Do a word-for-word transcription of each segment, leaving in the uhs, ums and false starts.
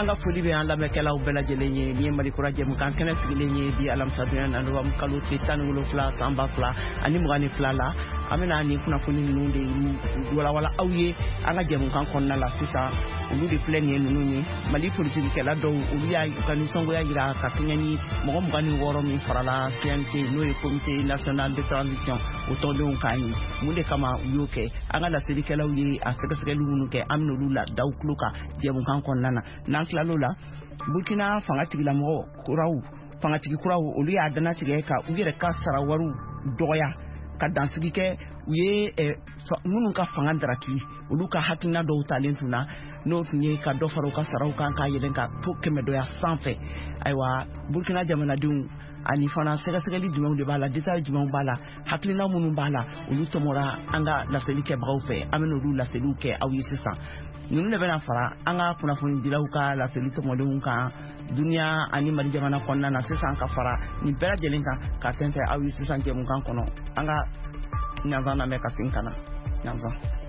anga foli be an lamekela u bela jelenye ni mali kuraje mu kan kene sigilenye di alam sadunya na ro am kalu ci tan wulu fla samba fla ani mu gani fla la amena ni kuna foni nunde wala wala awye anga jemu kan konna la sisa ulu de plenie nunu ni mali politique kala do ulu ya kan songo ya gira ka kenyani mo mo gani woro mi farala C N T no e comité national de transition autant de kani mu de kama uyoke anga la sedi kala uye afeka sekelu nunu ke amno lula daw kluka jemu kan konna na nan klalola Burkina fanga tigila mo kuraw fanga tigi kuraw olu ya dana tige ka u yere ka sara waru doya ka dansigi ke u ye nunu ka fanga daraki olu ka hakina do talentu na no tunye ka do faro ka sara kan ka yelen ka to keme doya sanfɛ aywa Burkina jamana dun ani fana sega segeli jumɛnw de bala deta jumɛnw bala hakilina munun bala olu tomora anga la seli ke baw fɛ ameno olu la seli ke aw yi sisan nunu le bena fara anga kuna foni dilaw ka la seli tomodenw kan dunia ani mali jamana konna na sisan ka fara ni bela jelen kan ka tente aw yi sisan jemu kan kono anga nyanzana me ka sinkana nyanza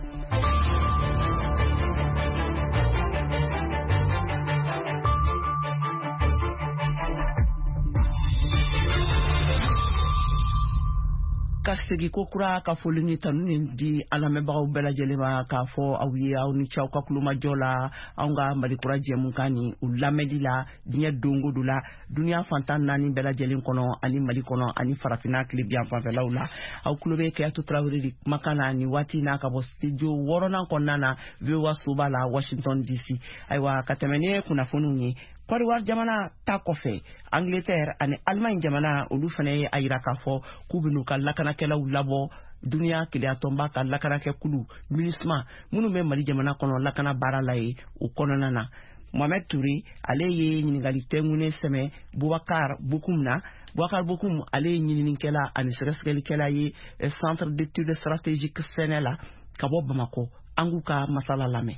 kasegi kokura ka folini tanuni di alamebagaw bela jelema ka fo awiye aw ni chaw ka kuluma jola anga mali kuraje munkani ulamedila dinya dongo dula dunia fantan nani bela jelen kono ani mali kono ani farafina clibian fanfelaula aw kulobe ke atu trawri makana ni wati na ka bo studio worona konnana vewa subala Washington D C aywa katemene kuna fonunye Côte d'Ivoire jamana ta kofe Angleterre ani Allemagne jamana olu fane ayira ka fo kubinu ka lakana kela labo dunia kile tomba ka lakana ke kulu minisma munu me mali jamana kono lakana baralaye u kono nana Mohamed Touré ale ye nyingali tengune seme Boubacar Bokoumna Boubacar Bokoum ale nyinin kela ani sereskel kela ye centre d'études stratégiques Senela kabo Bamako anguka masala lame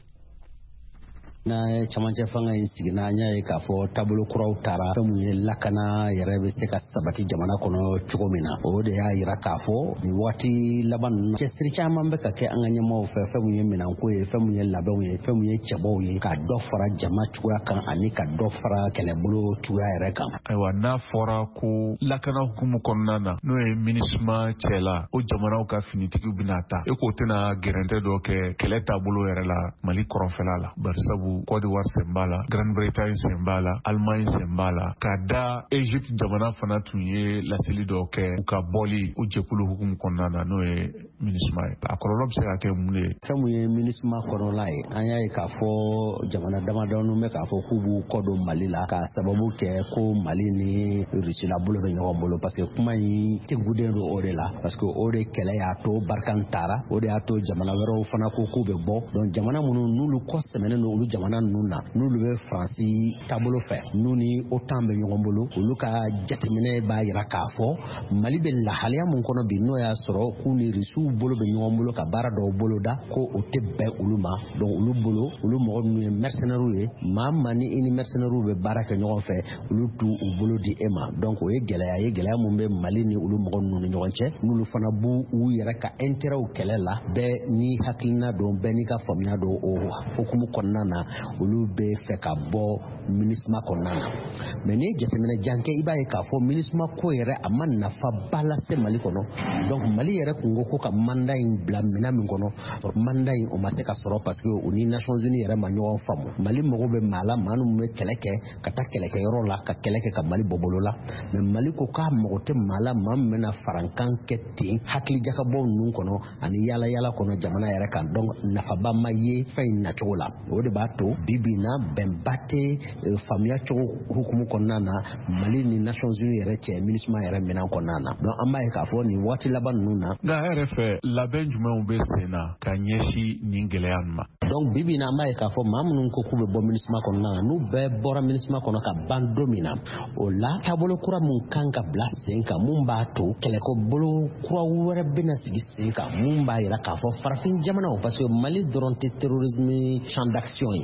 na chamanje fanga insigina nya e ka fo tablo kuraw tara famu lakana yere be se ka sabati jamana kono chugomina o de ya ira ka fo ni wati laban chestri chama mbe ka ke anganya mo fe famu yemina ko e famu ye labaw ye famu ye chabo ye ka do fara jama chura kan ani ka do fara kele bulo chura yere kan aywa na fora ko lakana hukumu konnana no e minisma chela o jamana ka finitiki binata e ko tena gerente do ke kele tabulo yere la mali koronfela la barsabu Côte d'Ivoire sembala, Grande-Bretagne sembala, Allemagne sembala, kada Egypte jamana fana tunye la seli do ke uka boli u jekulu hukum konnana no e minisma akololo se ake mune famu ye minisma kono lai anya e ka fo jamana dama donu me ka fo kubu kodo Mali la ka sababu ke ko Mali ni Russie la bolo be nyogo bolo parce que kuma yi te gudendo ore la parce que ore kele ya to barkantara ore ya to jamana wero fana ko kube bo don jamana munu nulu koste menen no ulu jamana nuna nulu be franci tabolo fe nuni otambe nyogombolo uluka jatemene ba yira kafo Mali be la halia mun kono bi no ya soro kuni risu bolo be nyogombolo ka bara do bolo da ko o tebbe uluma donc ulu bolo ulu mo nu mercenaire ye mamma ni ini mercenaire be baraka nyogon fe ulu tu u bolo di ema donc o ye gele ya ye gele mun be Mali ni ulu mo nu nyogonche nulu fana bu u yira ka intérêt o kelela be ni hakilina do be ni ka famia do o hukumu konnana ulu be fe ka bo minisma konnana mais ni jetemene janke ibaye ka fo minisma ko yere aman nafa bala se Mali kono donc Mali yere kungo ko ka mandat in bla mina min kono mandat in o ma se ka soro parce que uni Nations Unies yere ma nyo famu Mali mo be mala manu me keleke kata keleke yoro la ka keleke ka Mali bobolo la mais Mali ko ka mo te mala mam mena farankan keti hakli jaka bo nun kono ani yala yala kono jamana yere kan donc nafa ba maye fe na chola o de ba to bibina bembate famia cho hukumu konnana Mali ni Nations Unies yere che minisma yere mena konnana donc amba e ka fo ni wati laban nuna ga R F la benjuma be sena kanyeshi ningeleanma donc bibina amba e ka fo mamnun ko kube bo minisma konnana nu be bora minisma kono ka bandomina o la tabolo kura mun kanka blase ka mumba to kele ko bolo kura wore bena sigi ka mumba ira ka fo farafin jamana o parce que Mali doronte terrorisme champ d'action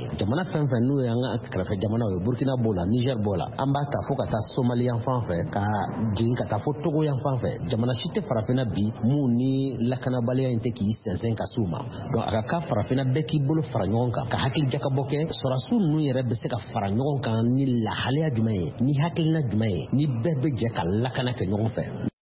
ye jamana fɛn fɛn n'o ye an ka kɛrɛfɛ jamana ye Burkina b'o la Niger b'o la an b'a ta fo ka taa Somalie yan fan fɛ ka jigin ka taa fo Togo yan fan fɛ jamana si tɛ farafinna bi mun ni lakanabaliya in tɛ k'i sɛnsɛn ka s'u ma donc a ka ka farafinna bɛɛ k'i bolo fara ɲɔgɔn kan ka hakili jakabɔ kɛ sɔrɔsiw ninnu yɛrɛ bɛ se ka fara ɲɔgɔn kan ni lahalaya jumɛn ye ni hakilina jumɛn ye ni bɛɛ bɛ jɛ ka lakana kɛ ɲɔgɔn fɛ.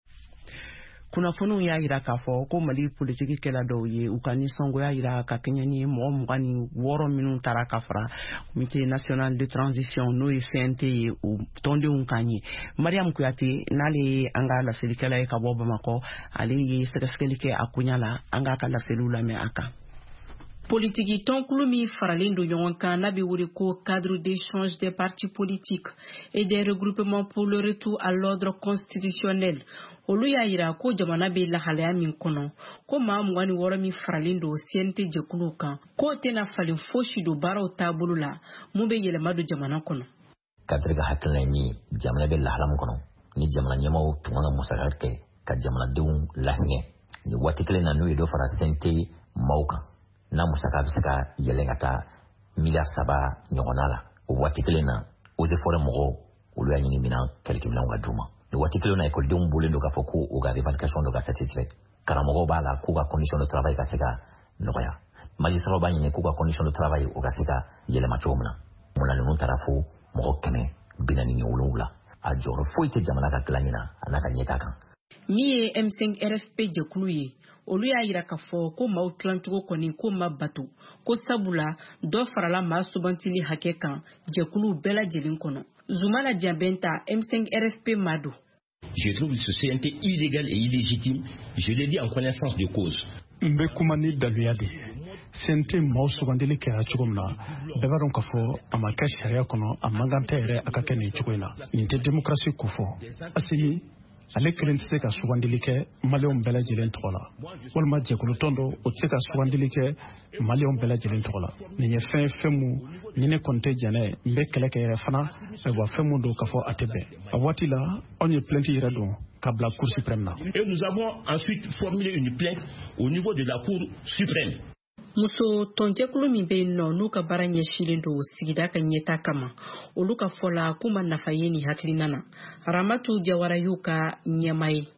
Kunnafoniw y'a yira k'a fɔ ko Mali politiki kɛla dɔw ye u ka nisɔngoya yira ka kɛɲɛ ni mɔgɔ mugan ni wɔɔrɔ minnu taara ka fara Comité national de transition n'o ye C N T ye u tɔndenw kan ye. Mariam Kuyate n'ale ye an ka laselikɛla ye ka bɔ Bamakɔ ale ye sɛgɛsɛgɛli kɛ a kunya la an k'a ka laseliw lamɛn a kan. Politiki tɔnkulu min faralen don ɲɔgɔn kan n'a bɛ wele ko cadre d'échange des partis politiques et des regroupements pour le retour à l'ordre constitutionnel. Olu y'a yira ko jamana bɛ lahalaya min kɔnɔ ko maa mugan ni wɔɔrɔ min faralen don C N T jɛkuluw kan k'o tɛna falen fosi don baaraw taabolo la mun bɛ yɛlɛma don jamana kɔnɔ. Cadre ka hakilina ye min jamana bɛ lahala min kɔnɔ ni jamana ɲɛmaaw tun kan ka musaka kɛ ka jamanadenw lahinɛ ni waati kelen na n'o ye dɔ fara C N T maaw kan n'a musaka bɛ se ka yɛlɛn ka taa miliyari saba ɲɔgɔnna la o waati kelen na eaux et forêts mɔgɔw olu y'a ɲini minɛn kɛlɛkɛ minɛnw ka d'u ma. Le waati kelen na ekɔlidenw bolen don k'a fɔ ko u ka revendication dɔ ka satisfait karamɔgɔw b'a la k'u ka condition de travail ka se ka nɔgɔya magistrats b'a ɲini k'u ka condition de travail o ka se ka yɛlɛma cogo min na mun na ninnu taara fo mɔgɔ kɛmɛ bi naani ni wolonwula a jɔyɔrɔ foyi tɛ jamana ka dilanni na a n'a ka ɲɛtaa kan. Min ye M cinq R F P jɛkulu ye olu y'a yira k'a fɔ ko maaw tilancogo kɔni ko ma bato ko sabula dɔ farala maa sugantili hakɛ kan jɛkulu bɛɛ lajɛlen kɔnɔ. Zoumana Diabenta M cinq R F P Mado. Je trouve ce C N T illégal et illégitime. Je l'ai dit en connaissance de cause. Mbe kumani daluya de C N T maaw sugandili kɛra cogo min na bɛɛ b'a dɔn k'a fɔ a ma kɛ sariya kɔnɔ a man kan tɛ yɛrɛ a ka kɛ nin cogo in na nin tɛ démocratie ko fɔ Asimi ale kelen tɛ se ka sugandili kɛ maliyɛnw bɛɛ lajɛlen tɔgɔ la walima jɛkulutɔn dɔ o tɛ se ka sugandili kɛ maliyɛnw bɛɛ lajɛlen tɔgɔ la nin ye fɛn fɛn mun ni ne kɔni tɛ jɛnɛ n bɛ kɛlɛ kɛ yɛrɛ fana wa fɛn mun don k'a fɔ a tɛ bɛn a waati la anw ye plainte yɛrɛ don ka bila cour suprême na. Et nous avons ensuite formulé une plainte au niveau de la cour suprême. Muso tɔnjɛkulu min bɛ yen nɔ n'u ka baara ɲɛsilen don sigida ka ɲɛta kama olu ka fɔ la k'u ma nafa ye nin hakilina na Ramatu Jawara y'u ka ɲɛma ye.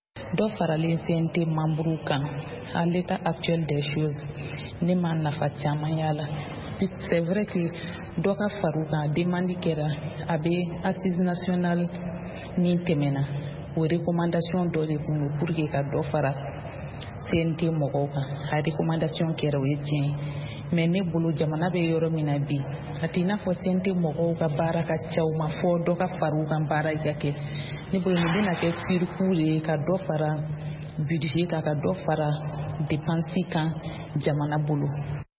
Dɔ faralen C N T membre kan à l'état actuel des choses ne ma nafa caman y'a la. C'est vrai que dɔ ka far'u kan demande kɛra a bɛ assise nationale min tɛmɛna o recommandation dɔ de kun don pour que ka dɔ fara C N T mɔgɔw kan a recommandation kɛra o ye tiɲɛ mais ne bolo jamana bɛ yɔrɔ min na bi a tɛ i n'a fɔ C N T mɔgɔw ka baara ka ca u ma fɔ dɔ ka fara u kan baara ka kɛ ne bolo nin bɛna kɛ surcoût de ye ka dɔ fara budget kan ka dɔ fara dépense kan jamana bolo.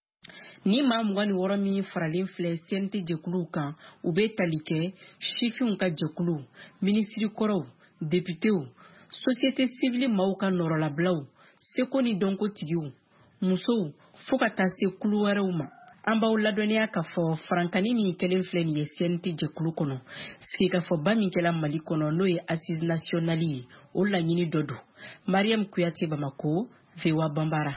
Ni maa mugan ni wɔɔrɔ min faralen filɛ C N T jɛkuluw kan u bɛ tali kɛ sifinw ka jɛkuluw minisiri kɔrɔw députéw société civile maaw ka nɔrɔlabilaw seko ni dɔnko tigiw musow fo ka taa se kulu wɛrɛw ma. An b'aw ladɔnniya k'a fɔ farankani min kelen filɛ nin ye C N T jɛkulu kɔnɔ sigikafɔba min kɛla Mali kɔnɔ n'o ye assise nationale ye o laɲini dɔ don. Mariam Kuyate Bamako V O A Bambara.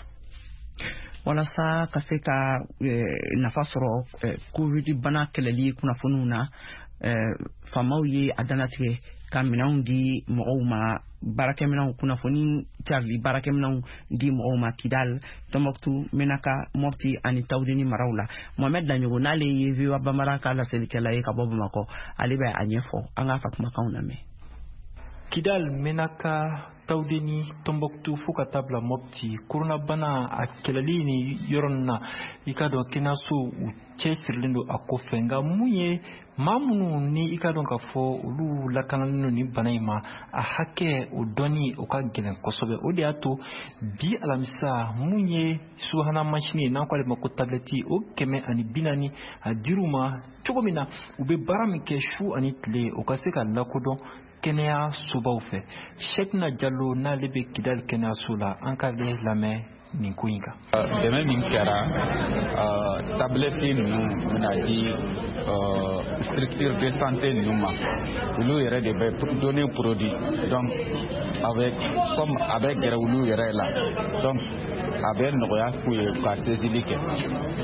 Walasa ka se ka nafa sɔrɔ covid bana kɛlɛli kunnafoniw na faamaw ye a danatigɛ ka minɛnw di mɔgɔw ma baarakɛminɛnw kunnafoni carili baarakɛminɛnw di mɔgɔw ma Kidal Tombouctou Menaka Mopti ani Tawdeni maraw la. Mohamed Danyogo n'ale ye V O A Bambara ka laselikɛla ye ka bɔ Bamakɔ ale bɛ a ɲɛfɔ an k'a fa kumakanw lamɛn. Kidal Menaka Tawdeni Tombouctou fo ka taa bila Mopti koronabana a kɛlɛli ni yɔrɔ na i ka dɔn kɛnɛyaso u cɛsirilen don a kɔfɛ nka mun ye maa minnu ni i ka dɔn k'a fɔ olu lakanalen don ni bana in ma a hakɛ o dɔnni o ka gɛlɛn kosɛbɛ o de y'a to bi alamisa mun ye subahana mansin ye n'an ko ale ma ko tablɛti o kɛmɛ ani bi naani a dir'u ma cogo min na u bɛ baara min kɛ su ani tile o ka se ka lakodɔn kɛnɛya sobaw fɛ. Shekina Jallo n'ale bɛ Kidal kɛnɛyaso la an k'ale lamɛn nin ko in kan. Dɛmɛ min kɛra tablɛti ninnu bɛna di structure de santé ninnu ma olu yɛrɛ de bɛ donner produit donc avec comme a bɛ gɛrɛ olu yɛrɛ la donc a bɛ nɔgɔya k'u ye ka saisili kɛ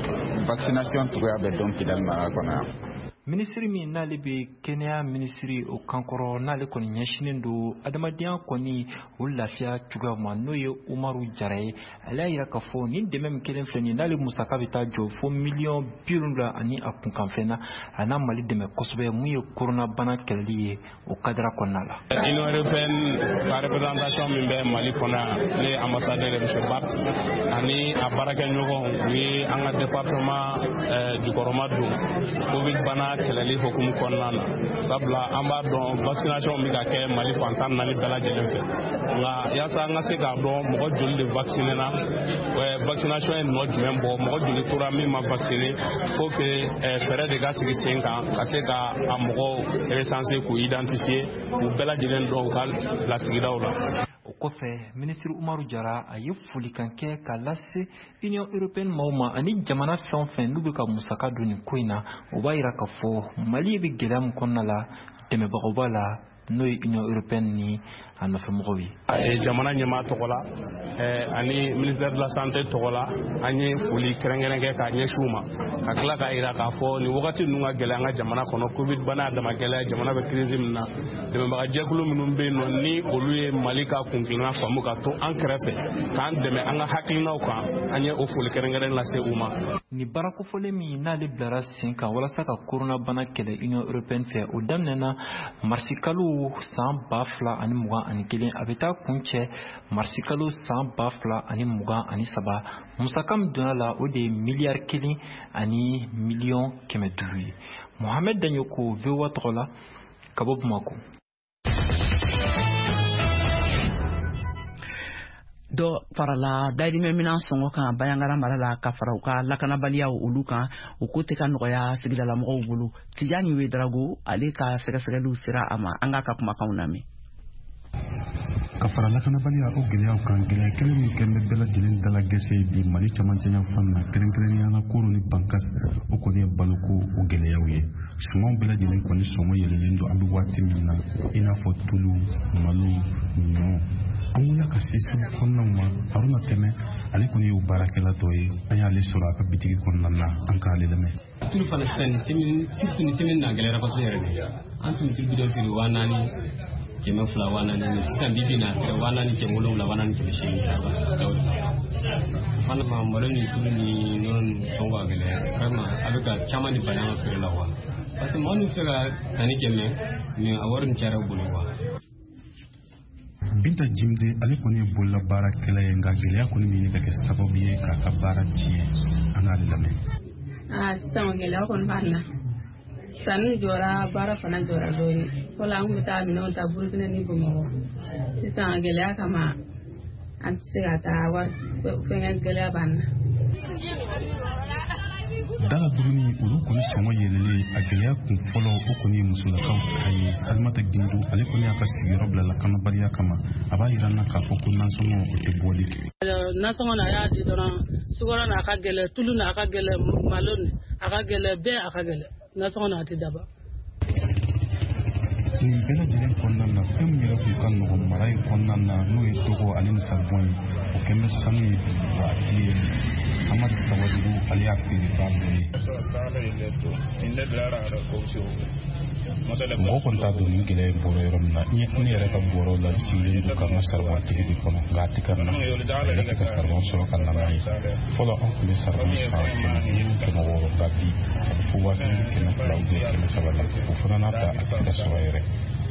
vaccination togoya bɛ dɔn Kidal mara kɔnɔ yan. Ministri min n'ale bɛ kɛnɛya ministri o kankɔrɔ n'ale kɔni ɲɛsinen don adamadenya kɔni o lafiya cogoya ma n'o ye Umaru Jara ye ale y'a jira k'a fɔ nin dɛmɛ min kelen filɛ nin n'ale musaka bɛ taa jɔ fo miliyɔn bi wolonwula ani a kunkanfɛn na a n'a Mali dɛmɛ kosɛbɛ mun ye koronabana kɛlɛli ye o kadira kɔnɔna la. Union européenne ka représentation min bɛ Mali kɔnɔ yan ne ambassadeur monsieur Bart ani a baarakɛɲɔgɔn u ye an ka département jukɔrɔma don covid bana kɛlɛli hukumu kɔnɔna na sabula an b'a dɔn vaccination bɛ ka kɛ Mali fantan naani bɛɛ lajɛlen fɛ nka yaasa an ka se k'a dɔn mɔgɔ joli de vacciner na vaccination ye nɔ jumɛn bɔ mɔgɔ joli tora min ma vacciner faut que fɛɛrɛ de ka sigi sen kan ka se ka a mɔgɔw recenser k'u identifier u bɛɛ lajɛlen dɔn u ka lasigidaw la. O kɔfɛ ministre Umaru Jara a ye folikan kɛ k'a lase Union européenne maaw ma ani jamana fɛn o fɛn n'u bɛ ka musaka don nin ko in na o b'a jira k'a fɔ Mali bɛ gɛlɛya min kɔnɔna la dɛmɛbagaw b'a la n'o ye Union européenne ni a nɔfɛmɔgɔw ye. Jamana ɲɛmaa tɔgɔ la ani ministère de la santé tɔgɔ la an ye foli kɛrɛnkɛrɛn kɛ k'a ɲɛsin u ma ka tila k'a jira k'a fɔ nin wagati ninnu ka gɛlɛya an ka jamana kɔnɔ covid bana dama gɛlɛya jamana bɛ crise min na dɛmɛbaga jɛkulu minnu bɛ yen nɔ ni olu ye Mali ka kunkilenna faamu ka to an kɛrɛfɛ k'an dɛmɛ an ka hakilinaw kan an ye o foli kɛrɛnkɛrɛn lase u ma. Ni baara kofɔlen min n'ale bilara sen kan walasa ka koronabana kɛlɛ Union européenne fɛ o daminɛna marisi kalo san ba fila ani mugan ani kelen a bɛ taa kun cɛ marisi kalo san ba fila ani mugan ani saba musaka min donna la o de ye miliyari kelen ani miliyɔn kɛmɛ duuru ye. Mohamed Danyoko V O A tɔgɔ la ka bɔ Bamako. Dɔ farala dayirimɛ mina sɔngɔ kan Bayangara mara la ka fara u ka lakanabaliyaw olu kan u ko tɛ ka nɔgɔya sigidalamɔgɔw bolo. Tijani Wederago ale ka sɛgɛsɛgɛliw sera a ma an ka ka kumakanw lamɛn. Ka fara lakanabaliya o gɛlɛyaw kan gɛlɛya kelen min kɛ bɛ bɛɛ lajɛlen dala gɛsɛ bi Mali camancɛ fan na kɛrɛnkɛrɛnnenya la koro ni bankas o kɔni ye baloko o gɛlɛyaw ye. Sumanw bɛɛ lajɛlen kɔni sɔngɔ yɛlɛlen don an bɛ waati min na i n'a fɔ tulu malo ɲɔ an wulila ka se sugu kɔnɔnaw ma Haruna Tɛmɛ ale kɔni y'o baarakɛla dɔ ye an y'ale sɔrɔ a ka bitigi kɔnɔna na an k'ale lamɛn. Tulu fana sisan surtout ni semaine na gɛlɛyara kosɛbɛ yɛrɛ de an tun tulu bidon feere waa naani kɛmɛ fila waa naani sisan bi bi in na sera waa naani kɛmɛ wolonwula waa naani kɛmɛ seegin sira fana ma malo ni tulu ni nɔnɔ ni sɔngɔ ka gɛlɛya vraiment a bɛ ka caman de bali an ka feere la quoi parce que mɔgɔ min fɛ ka sanni kɛ mais a wari nin cayara u bolo quoi. Binta Jimde ale kɔni ye bolola baarakɛla ye nka gɛlɛya kɔni min bɛ kɛ sababu ye k'a ka baara tiɲɛ an k'ale lamɛn. Ah sisan gɛlɛya kɔni b'an na sanni jɔra baara fana jɔra dɔɔni fɔlɔ an kun bɛ taa minɛnw ta Burukina ni Bamakɔ sisan gɛlɛya kama an tɛ se ka taa wari fɛngɛ gɛlɛya b'an na. Dala Buruni olu kɔni sɔngɔ yɛlɛlen a gɛlɛya kun fɔlɔ o kɔni ye musolakaw ta ye Salimata Gindu ale kɔni y'a ka sigiyɔrɔ bila lakanabaliya kama a b'a jira n na k'a fɔ ko nasɔngɔ o tɛ bɔli kɛ. Nasɔngɔ na y'a di dɔrɔn sukaro n'a ka gɛlɛ tulu n'a ka gɛlɛ malo a ka gɛlɛ bɛɛ a ka gɛlɛ nasɔngɔ n'a tɛ daba. Nin bɛɛ lajɛlen kɔnɔna na fɛn min yɛrɛ tun ka nɔgɔn mara in kɔnɔna na n'o ye dɔgɔ ani misabɔn ye o kɛn bɛ sanu ye waati ye Amadu Sawadugu ale y'a feere k'a bolo ye. Mɔgɔ kɔni t'a dɔn nin gɛlɛya in bɔra yɔrɔ min na ne yɛrɛ ka bɔrɔ la sigilen don ka n ka saribɔn tigi de kɔnɔ nka a tɛ ka na ale tɛ ka saribɔn sɔrɔ ka na n'a ye fɔlɔ an tun bɛ saribɔn san kɛmɛ duuru kɛmɛ wɔɔrɔ nka bi a bɛ fɔ waa kelen kɛmɛ fila ou bien kɛmɛ saba la o fana n'a ta a tɛ ka sɔrɔ yɛrɛ.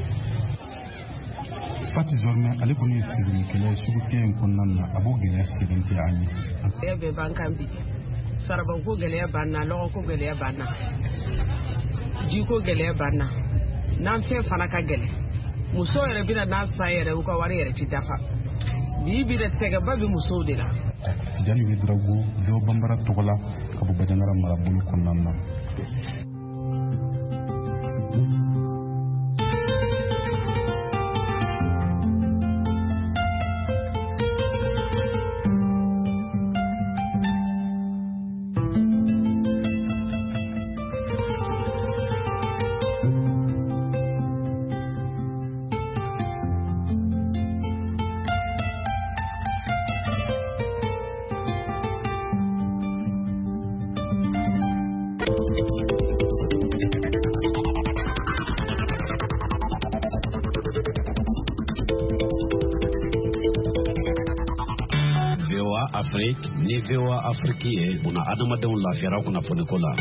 Fati Zormɛ ale kɔni ye feerelikɛla ye sugu fiyɛ in kɔnɔna na a b'o gɛlɛya sigilen tɛ an ye. Gɛlɛya bɛ ban kan bi saribɔn ko gɛlɛya b'an na lɔgɔ ko gɛlɛya b'an na ji ko gɛlɛya b'an na n'an fɛn fana ka gɛlɛ muso yɛrɛ bɛna n'a san yɛrɛ u ka wari yɛrɛ ti dafa bi bi de sɛgɛnba bɛ musow de la. Tijani Wederago V O A Bambara tɔgɔ la ka bɔ Bajangara marabolo kɔnɔna na. Afrique ni V O A Afrique ye buna adamadenw lafiyara kunnafoni ko la.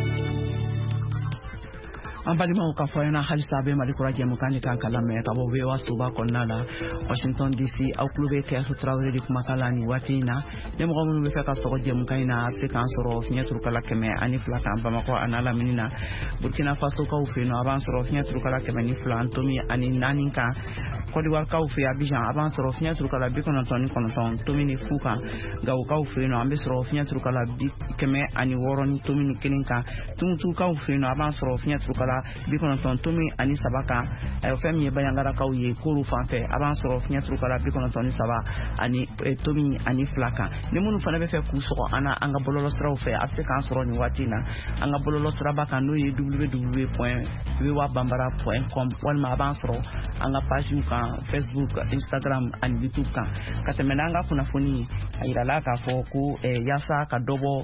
Ambalimaw ka fɔ na halisa bɛ Mali kura jɛmukan de kan ka lamɛn ka bɔ V O A soba kɔnɔna la Washington D C aw tulo bɛ Kɛsu Tarawele de kumakan la ni waati in na ni mɔgɔ minnu bɛ fɛ ka sɔgɔ jɛmukan in na a bɛ se k'an sɔrɔ fiɲɛ turukala kɛmɛ ani fila kan Bamakɔ a n'a lamini na Burkina Faso kaw fɛ yen nɔ a b'an sɔrɔ fiɲɛ turukala kɛmɛ ni fila Ntomi ani naani kan Côte d'Ivoire kaw fɛ Abidjan a b'an sɔrɔ fiɲɛ turukala bi kɔnɔntɔn ni kɔnɔntɔn Ntomi ni fu kan Gawo kaw fɛ yen nɔ an bɛ sɔrɔ fiɲɛ turukala bi kɛmɛ ani wɔɔrɔ ni Ntomi ni kelen kan Tumutu kaw fɛ yen nɔ a b'an sɔrɔ fiɲɛ turukala bi kɔnɔntɔn Ntomi ani saba kan fɛn min ye Bayangara kaw ye Koro fanfɛ a b'an sɔrɔ fiɲɛ turukala bi kɔnɔntɔn ni saba ani Ntomi ani fila kan ni minnu fana bɛ fɛ k'u sɔgɔ an na an ka bɔlɔlɔsiraw fɛ a bɛ se k'an sɔrɔ nin waati in na an ka bɔlɔlɔsiraba kan n'o ye w w w point v o a bambara point com walima a b'an sɔrɔ an ka pajiw kan Facebook Instagram ani YouTube kan ka tɛmɛ n'an ka kunnafoni a yirala k'a fɔ ko yaasa ka dɔ bɔ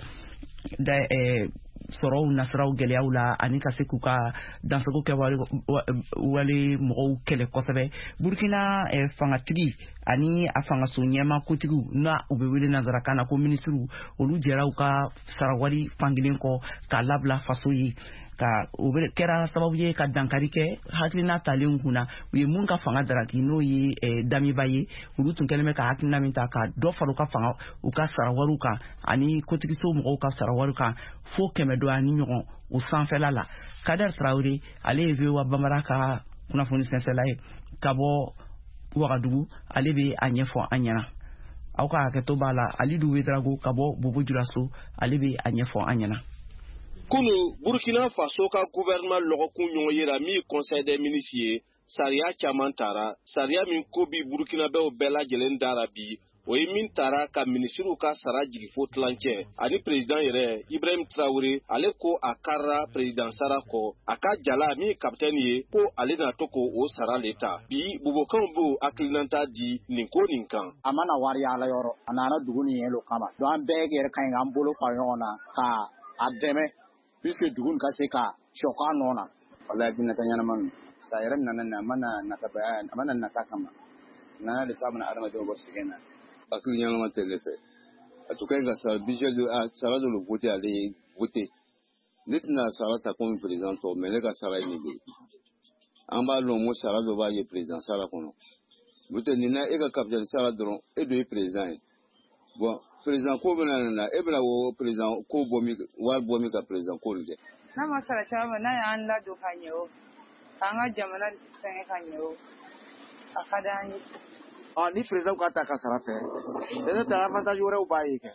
sɔrɔw nasiraw gɛlɛyaw la ani ka se k'u ka dansago kɛ wale mɔgɔw kɛlɛ kosɛbɛ Burkina fangatigi ani a fangaso ɲɛma kotigiw na u bɛ wele nanzarakan na ko minisiriw olu jɛra u ka sarawari fankelen kɔ k'a labila faso ye ka o kɛra sababu ye ka dankari kɛ hakilina talen kunna u ye mun ka fanga daraki n'o ye damiba ye olu tun kɛlen bɛ ka hakilina min ta ka dɔ fara u ka fanga u ka sarawariw kan ani kotigiso mɔgɔw ka sarawariw kan fo kɛmɛ dɔ ani ɲɔgɔn o sanfɛla la Kader Traoré ale ye V O A Bambara ka kunnafoni sɛnsɛla ye ka bɔ Wagadugu ale bɛ a ɲɛfɔ an ɲɛna aw ka hakɛto b'a la Alidu Wedrago ka bɔ Bobo Julaso ale bɛ a ɲɛfɔ an ɲɛna. Kunu Burkina Faso ka gouvernement lɔgɔkun ɲɔgɔn yera min conseil des ministres ye sariya caman tara sariya min ko bi Burkinabɛw bɛɛ lajɛlen dara bi o ye min tara ka ministriw ka sara jigi fo tilancɛ ani président yɛrɛ Ibrahim Traoré ale ko a karira président Sara kɔ a ka jala min capitaine ye ko ale na to ko o sara le ta bi bubokanw b'o hakilinata di nin ko nin kan a mana wari ala yɔrɔ a nana dugu nin yɛlɛ o kama donc an bɛɛ yɛrɛ ka ɲi k'an bolo fara ɲɔgɔn na ka a dɛmɛ puisque dugu ka se ka sɔkɔ a nɔ na walahi bi nata ɲɛnama min sa yɛrɛ nana na a mana nata a mana nata kama nana de sabana adamadenw bɔ sɛgɛn na hakili ɲɛnama tɛ ne fɛ a tun ka ɲi ka sara budget sara dɔ le voté ale ye voté ne tɛna sara ta comme président tɔ mais ne ka sara ye nin de ye an b'a dɔn ko sara dɔ b'a ye président sara kɔnɔ n'o tɛ nin na e ka capitaine sara dɔrɔn e dun ye président ye bon président ko bɛna nana e bɛna o président ko bɔ min wari bɔ min ka président ko nin dɛ n'a ma sara caman n'a y'an ladon ka ɲɛ o k'an ka jamana fɛngɛ ka ɲɛ o a ka d'an ye. Ni président ka ta ka sara fɛ c'est un avantage wɛrɛw b'a ye kɛ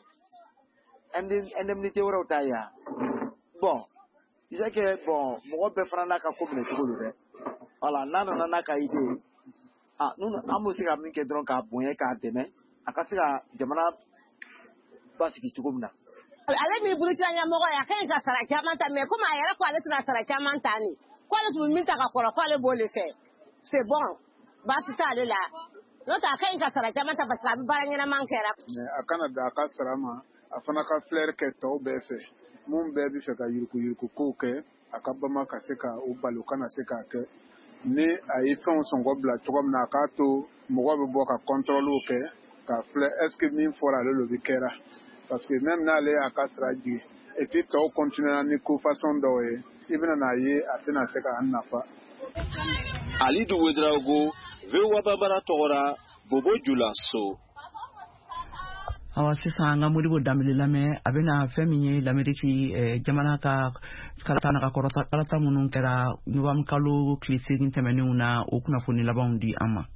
indemnité wɛrɛw t'a ye bon i c'est que bon mɔgɔ bɛɛ fana n'a ka ko minɛ cogo don dɛ voilà n'a nana n'a ka idée ah nous an bɛ se ka min kɛ dɔrɔn k'a bonya k'a dɛmɛ a ka se ka jamana basigi cogo min na. ale min Burukina ɲɛmɔgɔ ye a ka ɲi ka sara caman ta mais comme a yɛrɛ ko ale tɛna sara caman ta ni k'ale tun bɛ min ta ka kɔrɔ k'ale b'o de fɛ c'est bon baasi t'ale la n'o tɛ a ka ɲi ka sara caman ta parce que a bɛ baara ɲɛnama kɛra. a kana da a ka sara ma a fana ka flair kɛ tɔw bɛɛ fɛ mun bɛɛ bɛ fɛ ka yuruku yuruku kow kɛ a ka bama ka se ka o bali o kana se k'a kɛ ni a ye fɛnw sɔngɔ bila cogo min na a k'a to mɔgɔ bɛ bɔ ka contrôle kɛ ka filɛ est ce que min fɔra ale de kɛra parce que même n'ale y'a ka sara jigi et puis tɔw continuera ni ko façon dɔw ye i bɛna n'a ye a tɛna se ka an nafa. Alidu Wedrago V O A Bambara tɔgɔra Bobo Julaso. Awa sisan an ka Modibo Dambele lamɛn a bɛna fɛn min ye l'Amérique jamana ka kalata n'a ka kalata minnu kɛra Novembre kalo tile seegin tɛmɛnenw na o kunnafoni labanw di an ma.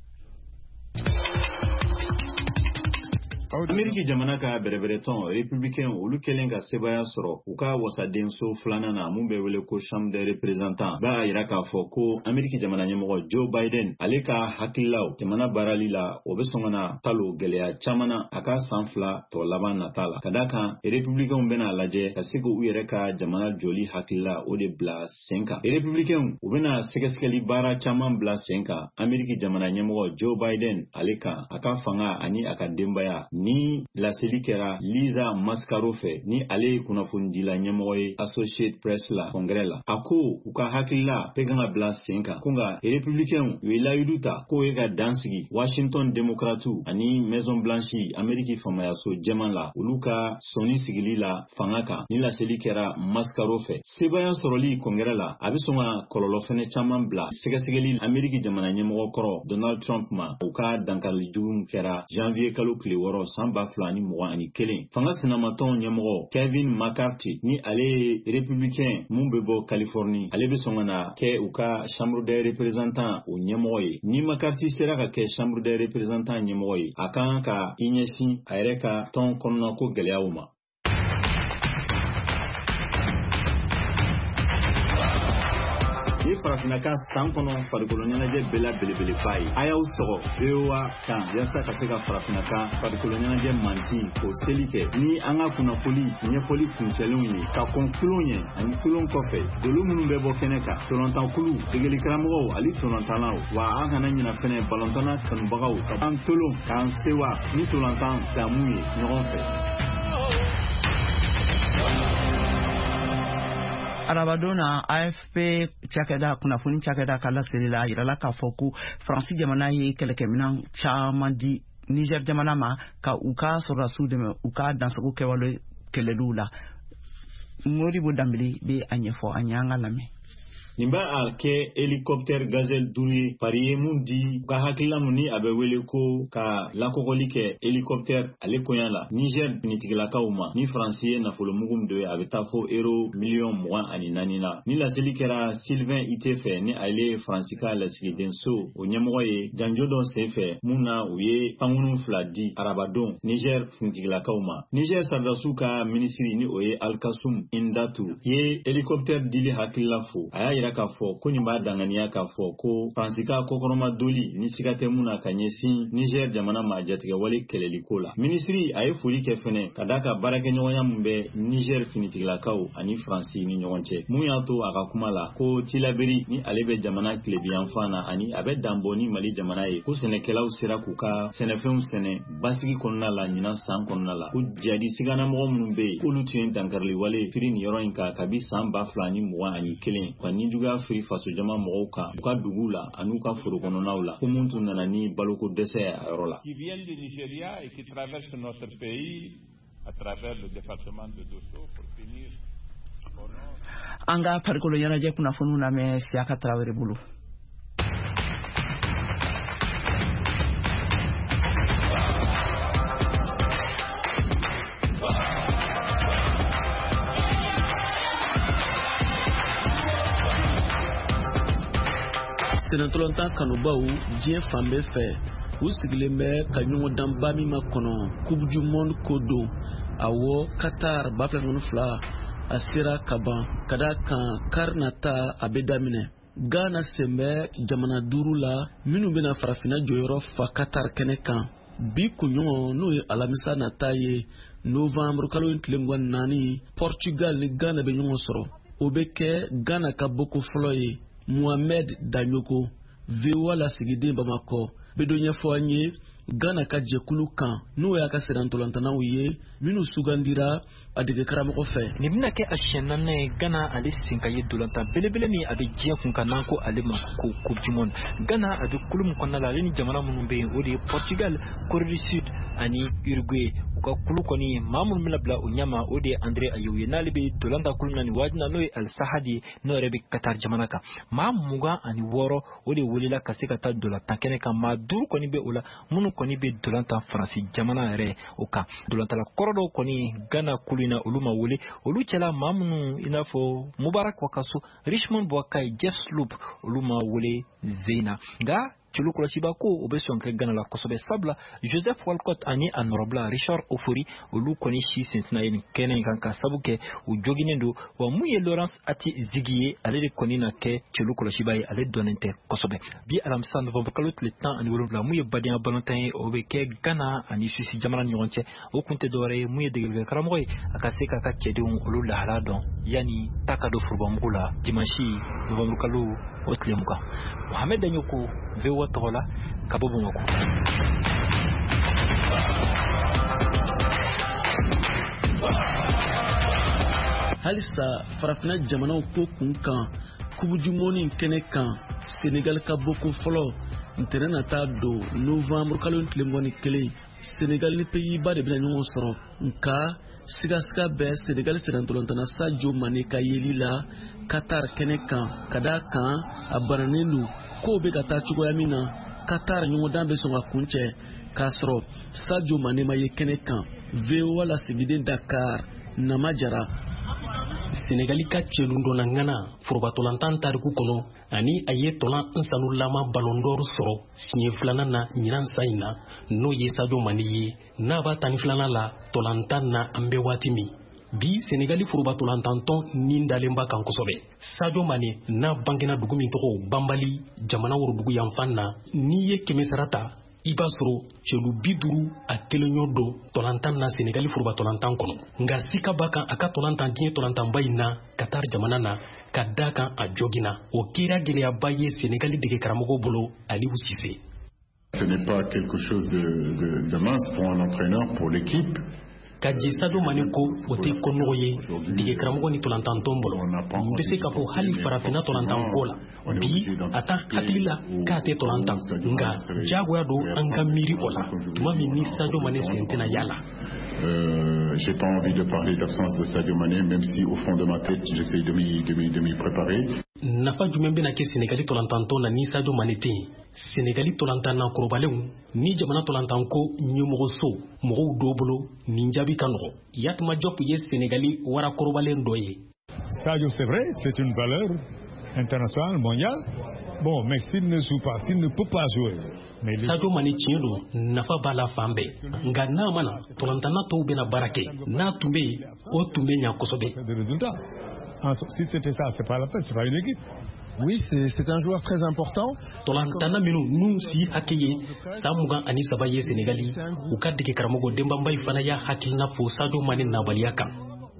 Ameriki jamana ka bɛrɛbɛrɛtɔn républicain olu kɛlen ka sebaya sɔrɔ u ka wasadenso filanan na mun bɛ wele ko chambre des représentants b'a yira k'a fɔ ko Ameriki jamana ɲɛmɔgɔ Joe Biden ale ka hakililaw jamana baarali la o bɛ sɔn ka na talo gɛlɛya caman na a ka san fila tɔ laban nata la ka d'a kan républicainw bɛna lajɛ ka se k'u yɛrɛ ka jamana joli hakilila o de bila sen kan républicainw u bɛna sɛgɛsɛgɛli baara caman bila sen kan Ameriki jamana ɲɛmɔgɔ Joe Biden ale kan a ka fanga ani a ka denbaya ni laseli kɛra Liza Mascaro fɛ ni ale kunnafondila ɲɛmɔgɔ ye Associated Press la congrès la. A ko u ka hakilila bɛɛ kan ka bila sen kan ko nka républicains u ye layidu ta k'o ye ka dan sigi Washington démocrates ani Maison Blanche Amérique famayaso jɛman la olu ka sɔnni sigili la fanga kan ni laseli kɛra Mascaro fɛ. Sebaya sɔrɔli congrès la a bɛ sɔn ka kɔlɔlɔ fɛnɛ caman bila sɛgɛsɛgɛli Amérique jamana ɲɛmɔgɔ kɔrɔ Donald Trump ma u ka dankari jugu kɛra janvier kalo tile wɔɔrɔ san ba fila ni mugan ani kelen. Fanga sinamatɔn ɲɛmɔgɔ Kevin McCarthy ni ale ye républicain mun bɛ bɔ Californie ale bɛ sɔn ka na kɛ u ka chambre des représentants o ɲɛmɔgɔ ye. Ni McCarthy sera ka kɛ chambre des représentants ɲɛmɔgɔ ye a kan ka i ɲɛsin a yɛrɛ ka tɔn kɔnɔna ko gɛlɛyaw ma. Ni farafina ka san kɔnɔ farikolo ɲɛnajɛ bɛɛ la belebeleba ye. A y'aw sɔgɔ V O A kan yasa ka se ka farafina ka farikolo ɲɛnajɛ manti k'o seli kɛ. Ni an ka kunnafoli ɲɛfɔli kuncɛlenw ye ka kɔn kulon ye ani kulon kɔfɛ dolo minnu bɛ bɔ kɛnɛ kan tɔlɔntan kulu degeli karamɔgɔw ali tɔlɔntanlaw wa an kana ɲina fɛnɛ balɔntana kanubagaw ka an tolon k'an sewa ni tɔlɔntan damu ye ɲɔgɔn fɛ. Arabadona A F P cakɛda kunnafoni cakɛda ka laseli la yirala k'a fɔ ko Faransi jamana ye kɛlɛkɛminan caman di Niger jamana ma ka u ka sɔrɔdasiw dɛmɛ u ka dansago kɛwale kɛlɛliw la. Modibo Dambele bɛ a ɲɛfɔ an ye an ka lamɛn. Nin b'a a kɛ hélicoptère gazelle duuru ye pari ye mun di ka hakilila mun ni a bɛ wele ko ka lakɔgɔli kɛ hélicoptère ale koɲa la Niger finitigilakaw ma ni Faransi ye nafolomugu min don ye a bɛ taa fɔ euro miliyɔn mugan ani naani la. Ni laseli kɛra Sylvain Ite fɛ ni ale ye Faransi ka lasigidenso o ɲɛmɔgɔ ye janjo dɔ sen fɛ mun na u ye pankunu fila di arabadon Niger finitigilakaw ma. Niger sardasiw ka minisiri ni o ye Alkasum Indatu ye hélicoptère dili hakilila fo a y'a k'a fɔ ko nin b'a danganiya k'a fɔ ko Faransi ka kɔkɔrɔma doli ni siga tɛ mun na ka ɲɛsin Niger jamana ma jatigɛ wale kɛlɛliko la. Minisiri a ye foli kɛ fɛnɛ ka d'a ka baarakɛɲɔgɔnya min bɛ Niger finitigilakaw ani Faransi ni ɲɔgɔn cɛ. Mun y'a to a ka kuma la ko Tilaberi ni ale bɛ jamana tilebiyanfan na ani a bɛ danbɔ ni Mali jamana ye ko sɛnɛkɛlaw sera k'u ka sɛnɛfɛnw sɛnɛ basigi kɔnɔna la ɲinan san kɔnɔna la ko jadi siganamɔgɔ minnu bɛ yen k'olu tun ye dankarili wale firi nin yɔrɔ in kan kabi san ba fila ni mugan ani kelen ka ni juguya firi faso jama mɔgɔw kan u ka dugu la an'u ka foro kɔnɔnaw la ko mun tun nana ni baloko dɛsɛ a yɔrɔ la. Qui viennent du Nigeria et qui traversent notre pays à travers le département de Dosso pour finir. An ka farikolo ɲɛnajɛ kunnafoniw lamɛn Siaka Tarawele bolo. Senatolontan kanubaw diɲɛ fan bɛɛ fɛ u sigilen bɛ ka ɲɔgɔn danba min ma kɔnɔ Coupe du Monde ko don awɔ Qatar ba fila ŋɔni fila a sera ka ban ka da kan kari nata a bɛ daminɛ. Ghana sen bɛ jamana duuru la minnu bɛna farafina jɔyɔrɔ fa Qatar kɛnɛ kan bi kunɲɔgɔn n'o ye alamisa nata ye novembre kalo in tile mugan naani Portugal ni Ghana bɛ ɲɔgɔn sɔrɔ o bɛ kɛ Ghana ka boko fɔlɔ ye. Mohamed Danyoko V O A lasigiden Bamakɔ bɛ dɔ ɲɛfɔ an ye Ghana ka jɛkulu kan n'o y'a ka sɛnɛntolantanaw ye minnu sugandira a dege karamɔgɔ fɛ. Nin bɛna kɛ a siɲɛ naaninan ye Ghana ale sen ka ye dolantan belebele min a bɛ diɲɛ kun kan n'an ko ale ma ko Coupe du Monde. Ghana a bɛ kulu min kɔnɔna la ale ni jamana minnu bɛ yen o de ye Portugal, Corée du Sud ani Uruguay. U ka kulu kɔni maa minnu bɛna bila o ɲɛma o de ye André Ayew ye n'ale bɛ dolantan kulu na nin waati na n'o ye Al Saad ye n'o yɛrɛ bɛ Qatar jamana kan. Maa mugan ani wɔɔrɔ o de welela ka se ka taa dolantan kɛnɛ kan maa duuru kɔni bɛ o la minnu kɔni bɛ dolantan Faransi jamana yɛrɛ o kan. Dolantala kɔrɔ dɔw kɔni Ghana kulu na olu ma wele olu cɛla maa minnu i n'a fɔ Mubarak Wakaso, Richmond Boakai, Jeff Sloop olu ma wele Zeyna nka celu kɔlɔsiba ko o bɛ sɔn kɛ Ghana la kosɛbɛ sabula Joseph Walcott ani a nɔrɔbila Richard Ofori olu kɔni si sinsinna ye nin kɛnɛ in kan ka sabu kɛ u joginen don wa mun ye Laurence Ati Zigi ye ale de kɔni na kɛ celu kɔlɔsiba ye ale dɔnnen tɛ kosɛbɛ. Bi alamisa novembre kalo tile tan ani wolonwula mun ye badenya balontan ye o bɛ kɛ Ghana ani Suisse jamana ni ɲɔgɔn cɛ o kun tɛ dɔwɛrɛ ye mun ye degelikɛ karamɔgɔ ye a ka se k'a ka cɛdenw olu lahala dɔn yanni ta ka don furubamugu la dimanche novembre kalo o tile mugan. Mohamed Danyoko V O A tɔgɔ la ka bɔ Bamakɔ. halisa farafina jamanaw ko kun kan kubujumoni kɛnɛ kan Senegal ka boko fɔlɔ ntɛnɛn nata don novembre kalo tile mugan ni kelen Senegal ni Pays-Bas de bɛna ɲɔgɔn sɔrɔ nka sigasiga bɛɛ Senegal sɛdɛntɔlɔntana Sadio Mane ka yeli la Qatar kɛnɛ kan ka da kan a bananen don kow bɛ ka taa cogoya min na Qatar ɲɔgɔndan bɛ sɔn ka kuncɛ k'a sɔrɔ Sadio Mane ma ye kɛnɛ kan. V O A lasigiden Dakar Nama Jara. Senegali ka cɛlu dɔnna ŋana forobatɔlantan tariku kɔnɔ ani a ye tɔlan nsanu lama Ballon d'Or sɔrɔ siɲɛ filanan na ɲinan san in na n'o ye Sadio Mane ye n'a b'a tani filanan la tɔlantan na an bɛ waati min bi Senegali forobatɔlantantɔn nin dalen b'a kan kosɛbɛ. Sadio Mane n'a bangena dugu min tɔgɔ Bambali jamana worodugu yanfan na n'i ye kɛmɛ sara ta i b'a sɔrɔ cɛlu bi duuru a kelen ɲɔ don tɔlantan na Senegali forobatɔlantan kɔnɔ nka sika b'a kan a ka tɔlantan diɲɛ tɔlantanba in na Qatar jamana na ka da kan a jogina o kɛra gɛlɛyaba ye Senegali dege karamɔgɔ bolo Aliou Cissé. Ce n'est pas quelque chose de, de, de mince pour un entraîneur, pour l'équipe. Ka je Sadio Mane ko o tɛ ko nɔgɔ ye dege karamɔgɔ ni tɔlantantɔn bolo n bɛ se k'a fɔ hali farafina tɔlantan ko la bi a ta hakili la k'a tɛ tɔlantan nka jagoya don an ka miiri o la tuma min ni Sadio Mane sen tɛna yala. Euh, j'ai pas envie de parler d'absence de Sadio Mane, même si au fond de ma tête j'essaie de m'y de m'y de m'y préparer. Nafa jumɛn bɛna kɛ Senegali tɔlantantɔn na ni Sadio Mane tɛ yen. Senegali tɔlantan na kɔrɔbalenw ni jamana tɔlantan ko ɲɛmɔgɔso mɔgɔw dɔw bolo nin jaabi ka nɔgɔ. Yatuma Diop ye Senegali wara kɔrɔbalen dɔ ye. Sadio, c'est vrai, c'est une valeur internationale, mondiale. Bon, mais s'il ne joue pas, s'il ne peut pas jouer. Mais Sadio Mane tiɲɛ don nafa b'a la fan bɛɛ nka n'a ma na tɔlantana tɔw bɛna baara kɛ n'a tun bɛ yen o tun bɛ ɲɛ kosɛbɛ. Des résultats. Si c'était ça, c'est pas la peine, c'est pas une équipe. Oui, c'est un joueur très important. Tɔlantana minnu n'u si hakɛ ye san mugan ani saba ye Senegali u ka dege karamɔgɔ Demba Mbaye fana y'a hakilina fɔ Sadio Mane nabaliya kan.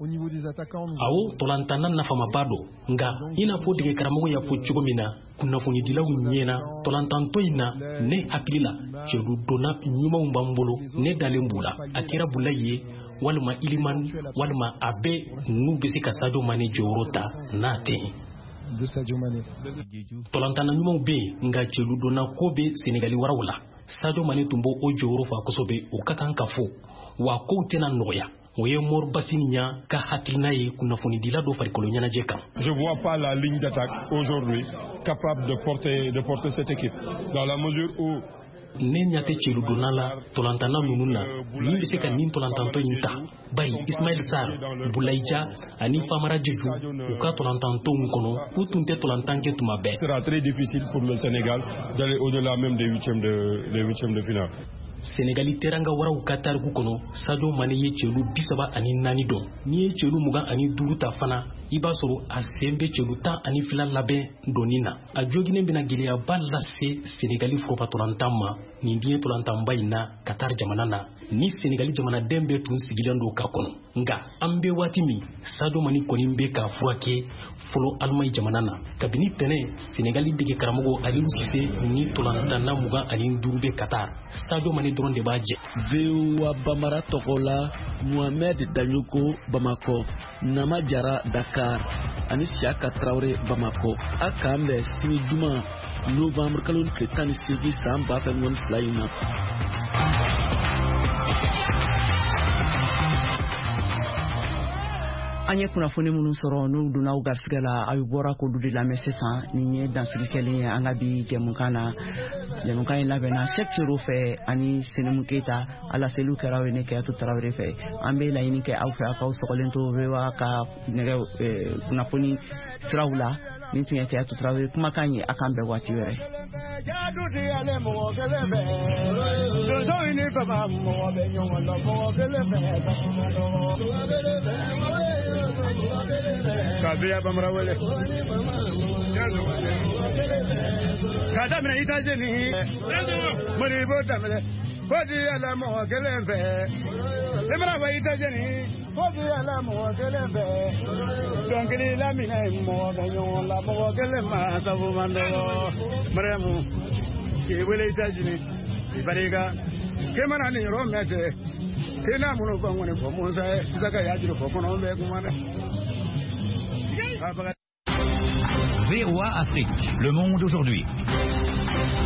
Awo tɔlantana nafamaba don nka i n'a fɔ dege karamɔgɔ y'a fɔ cogo min na kunnafonidilaw ɲɛna tɔlantantɔ in na ne hakili la cɛlu donna ɲumanw b'an bolo ne dalen b'u la a kɛra Bulayi ye walima Iliman walima a bɛɛ n'u bɛ se ka Sadio Mane jɔyɔrɔ ta n'a tɛ yen. De Sadio Mane. Tɔlantana ɲumanw bɛ yen nka cɛlu donna ko bɛ Senegali waraw la Sadio Mane tun b'o jɔyɔrɔ fa kosɛbɛ o ka kan ka fɔ wa kow tɛna nɔgɔya. O ye Mor Bassiniya ka hakilina ye kunnafonidila dɔ farikolo ɲɛnajɛ kan. Je vois pas la ligne d'attaque aujourd'hui capable de porter de porter cette équipe dans la mesure où ne ɲa tɛ cɛlu donna la tɔlantana ninnu na min bɛ se ka nin tɔlantantɔ in ta bari Ismail Sarr Boulaye Dia ani Famara Diédhiou u ka tɔlantantɔw kɔnɔ u tun tɛ tɔlantan kɛ tuma bɛɛ. Ce sera très difficile pour le Sénégal d'aller au-delà même des huitièmes de des huitièmes de finale. Senegali teranga waraw ka tariku kɔnɔ Sadio Mane ye cɛlu bi saba ani naani dɔn n'i ye cɛlu mugan ani duuru ta fana i b'a sɔrɔ a sen bɛ cɛlu tan ani fila labɛn dɔnni na a joginen bɛna gɛlɛyaba lase Senegali forobatɔlantan ma nin diɲɛ tɔlantanba in na Qatar jamana na ni Senegali jamanaden bɛɛ tun sigilen don ka kɔnɔ nka an bɛ waati min Sadio Mane kɔni bɛ ka furakɛ fɔlɔ Alimaɲi jamana na kabini tɛnɛ Senegali dege karamɔgɔ Aliou Cissé ni tɔlantana mugan ani duuru bɛ Qatar Sadio Mane dɔrɔn de b'a jɛ. V O A Bambara tɔgɔ la Mohamed Danyoko Bamako Nama Jara Dakar ani Siaka Traoré Bamako a k'an bɛn sini juma novembre kalo tile tan ni seegin san ba fila ni fila in na. An ye kunnafoni minnu sɔrɔ n'u donna u garisigɛ la a bɔra k'olu de lamɛn sisan nin ye dansigi kɛlen ye an ka bi jɛmukan na jɛmukan in labɛnna Cheikh Sero fɛ ani Senemu Keyita ala seliw kɛra aw ye ne Keyatu Tarawele fɛ an bɛ laɲini kɛ aw fɛ aw k'aw sɔgɔlen to V O A ka nɛgɛ kunnafoni siraw la nin tun ye Keyatu Tarawele kumakan ye a kan bɛn waati wɛrɛ. Kabila Bambara wele kada mina ita jeni muri bota mele kodi ala mo gelembe emra wa ita jeni kodi ala mo gelembe dongili la mina mo ganyo la mo gelema sabu mando maremu ke wele ita jeni ibariga kemana ni ro mete kena muno ko ngone ko mo sa zaka ya jiro ko kono be ko mana. V O A Afrique, le monde aujourd'hui.